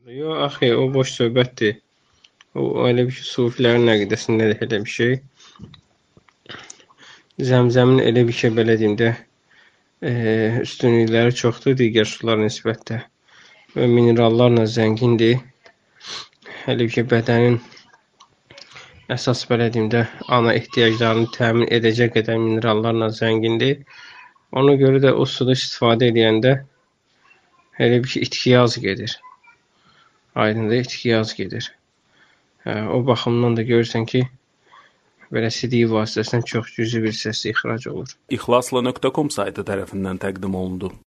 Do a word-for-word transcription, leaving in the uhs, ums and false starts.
Yox, axı, o boş söhbətdir. O elə bir şey, sufilərin əqidəsində də elə bir şey. Zəmzəmin elə bir şey, belə deyim də, e, üstünlükləri çoxdur digər sulara nisbətdə və minerallarla zəngindir. Elə bir şey, bədənin əsas, belə deyim də, ana ehtiyaclarını təmin edəcək qədər minerallarla zəngindir. Ona görə də o suda istifadə edəndə elə bir şey, itkiyə az gedir. Aydındır, itkiyə az gedir. Hə, o baxımdan da görürsən ki, belə sidik vasitəsindən çox cüzi bir səs ixrac olur. İxlasla nöqtə com saytı tərəfindən təqdim olundu.